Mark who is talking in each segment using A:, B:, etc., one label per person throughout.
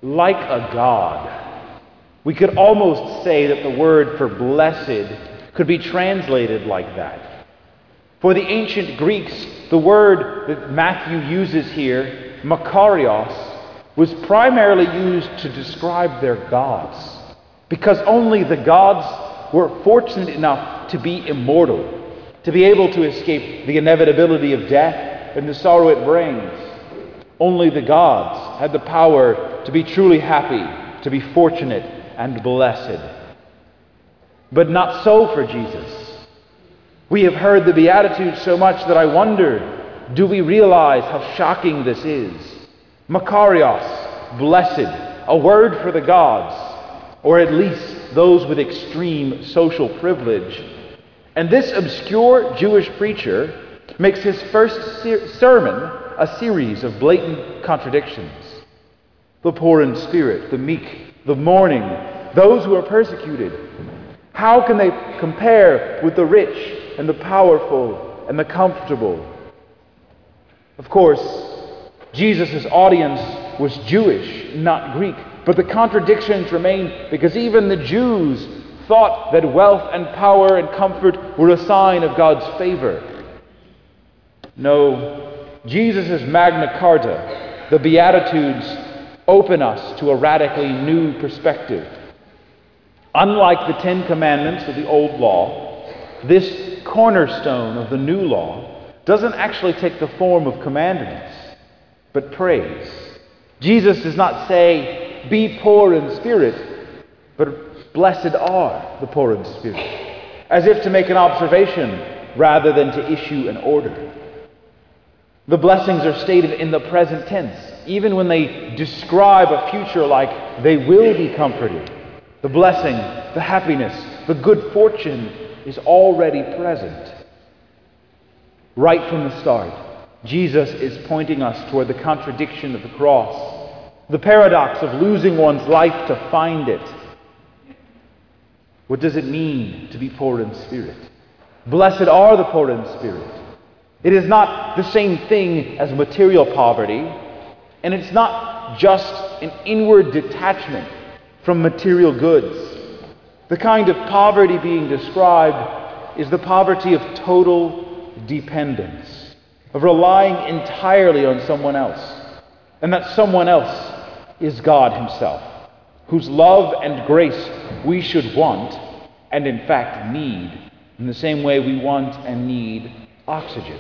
A: like a God. We could almost say that the word for blessed could be translated like that. For the ancient Greeks, the word that Matthew uses here, makarios, was primarily used to describe their gods, because only the gods were fortunate enough to be immortal, to be able to escape the inevitability of death and the sorrow it brings. Only the gods had the power to be truly happy, to be fortunate and blessed. But not so for Jesus. We have heard the Beatitudes so much that I wonder, do we realize how shocking this is? Makarios, blessed, a word for the gods, or at least those with extreme social privilege. And this obscure Jewish preacher makes his first sermon a series of blatant contradictions. The poor in spirit, the meek, the mourning, those who are persecuted. How can they compare with the rich and the powerful and the comfortable? Of course, Jesus' audience was Jewish, not Greek, but the contradictions remain because even the Jews thought that wealth and power and comfort were a sign of God's favor. No, Jesus' Magna Carta, the Beatitudes, open us to a radically new perspective. Unlike the Ten Commandments of the Old Law, this cornerstone of the New Law doesn't actually take the form of commandments, but praise. Jesus does not say, be poor in spirit, but blessed are the poor in spirit, as if to make an observation rather than to issue an order. The blessings are stated in the present tense, even when they describe a future like they will be comforted. The blessing, the happiness, the good fortune is already present. Right from the start, Jesus is pointing us toward the contradiction of the cross, the paradox of losing one's life to find it. What does it mean to be poor in spirit? Blessed are the poor in spirit. It is not the same thing as material poverty, and it's not just an inward detachment from material goods. The kind of poverty being described is the poverty of total dependence, of relying entirely on someone else, and that someone else is God Himself, whose love and grace we should want, and in fact need, in the same way we want and need oxygen.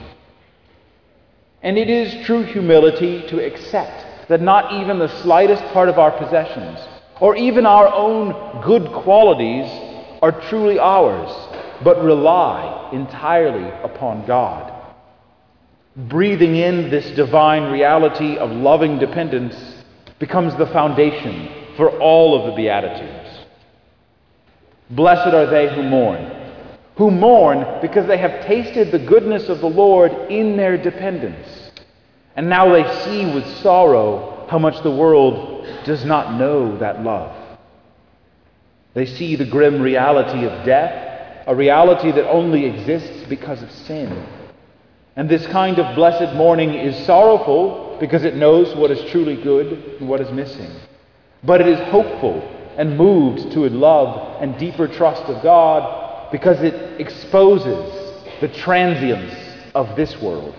A: And it is true humility to accept that not even the slightest part of our possessions, or even our own good qualities, are truly ours, but rely entirely upon God. Breathing in this divine reality of loving dependence becomes the foundation for all of the Beatitudes. Blessed are they who mourn because they have tasted the goodness of the Lord in their dependence. And now they see with sorrow how much the world does not know that love. They see the grim reality of death, a reality that only exists because of sin. And this kind of blessed mourning is sorrowful because it knows what is truly good and what is missing. But it is hopeful and moved to a love and deeper trust of God because it exposes the transience of this world.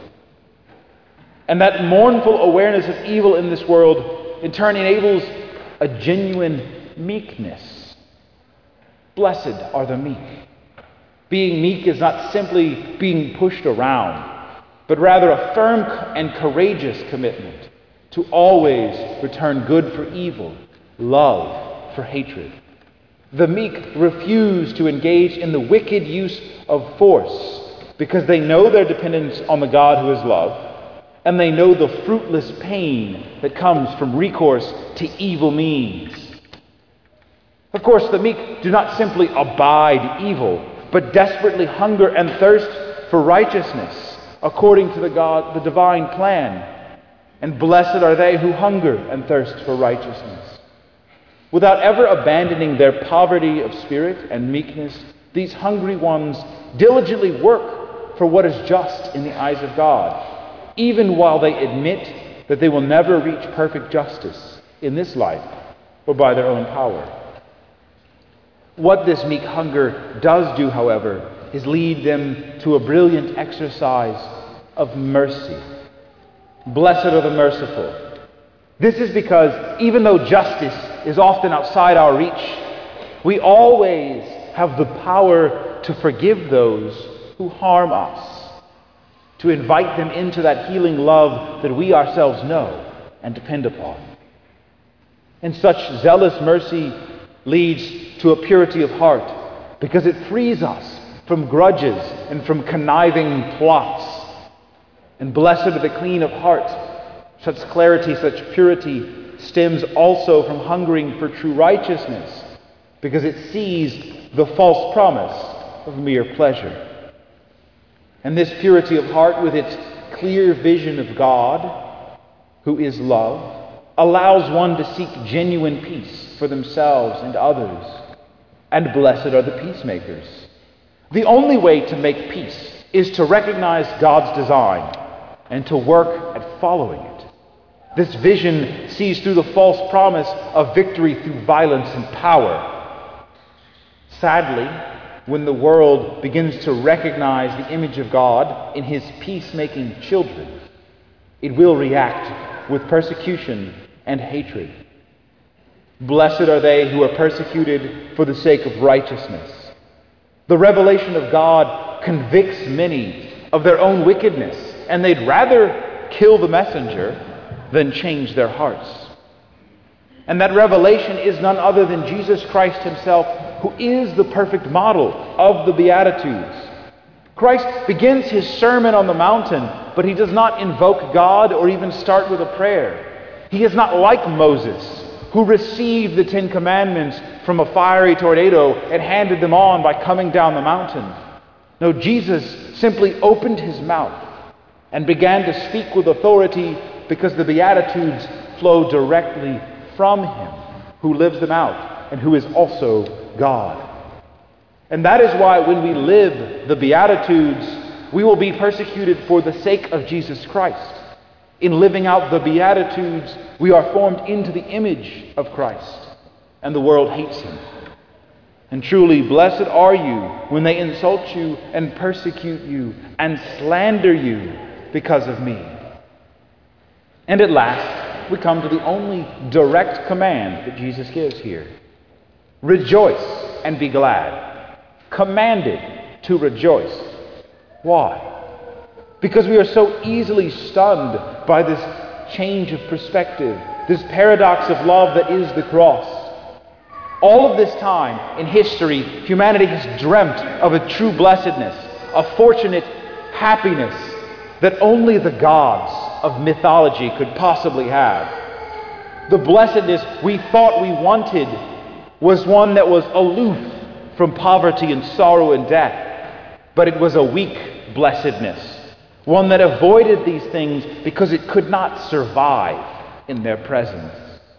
A: And that mournful awareness of evil in this world in turn enables a genuine meekness. Blessed are the meek. Being meek is not simply being pushed around, but rather a firm and courageous commitment to always return good for evil, love for hatred. The meek refuse to engage in the wicked use of force because they know their dependence on the God who is love, and they know the fruitless pain that comes from recourse to evil means. Of course, the meek do not simply abide evil, but desperately hunger and thirst for righteousness according to the divine plan. And blessed are they who hunger and thirst for righteousness. Without ever abandoning their poverty of spirit and meekness, these hungry ones diligently work for what is just in the eyes of God, even while they admit that they will never reach perfect justice, in this life or by their own power. What this meek hunger does do, however, is lead them to a brilliant exercise of mercy. Blessed are the merciful. This is because even though justice is often outside our reach, we always have the power to forgive those who harm us, to invite them into that healing love that we ourselves know and depend upon. And such zealous mercy leads to a purity of heart because it frees us from grudges and from conniving plots. And blessed are the clean of heart. Such clarity, such purity stems also from hungering for true righteousness because it sees the false promise of mere pleasure. And this purity of heart, with its clear vision of God, who is love, allows one to seek genuine peace for themselves and others. And blessed are the peacemakers. The only way to make peace is to recognize God's design and to work at following it. This vision sees through the false promise of victory through violence and power. Sadly, when the world begins to recognize the image of God in his peacemaking children, it will react with persecution and hatred. Blessed are they who are persecuted for the sake of righteousness. The revelation of God convicts many of their own wickedness, and they'd rather kill the messenger than change their hearts. And that revelation is none other than Jesus Christ himself, who is the perfect model of the Beatitudes. Christ begins his Sermon on the Mountain, but he does not invoke God or even start with a prayer. He is not like Moses, who received the 10 Commandments from a fiery tornado and handed them on by coming down the mountain. No, Jesus simply opened his mouth and began to speak with authority because the Beatitudes flow directly from him, who lives them out and who is also God. And that is why when we live the Beatitudes, we will be persecuted for the sake of Jesus Christ. In living out the Beatitudes, we are formed into the image of Christ, and the world hates him. And truly, blessed are you when they insult you and persecute you and slander you because of me. And at last, we come to the only direct command that Jesus gives here. Rejoice and be glad. Commanded to rejoice. Why? Because we are so easily stunned by this change of perspective, this paradox of love that is the cross. All of this time in history, humanity has dreamt of a true blessedness, a fortunate happiness that only the gods of mythology could possibly have. The blessedness we thought we wanted was one that was aloof from poverty and sorrow and death, but it was a weak blessedness. One that avoided these things because it could not survive in their presence.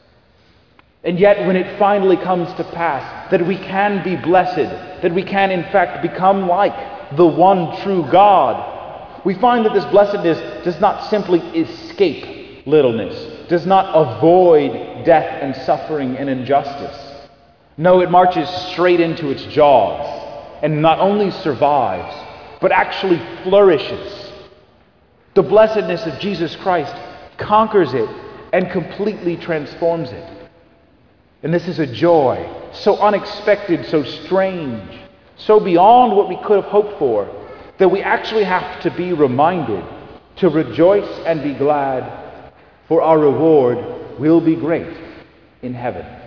A: And yet when it finally comes to pass that we can be blessed, that we can in fact become like the one true God, we find that this blessedness does not simply escape littleness, does not avoid death and suffering and injustice. No, it marches straight into its jaws and not only survives, but actually flourishes. The blessedness of Jesus Christ conquers it and completely transforms it. And this is a joy so unexpected, so strange, so beyond what we could have hoped for, that we actually have to be reminded to rejoice and be glad, for our reward will be great in heaven.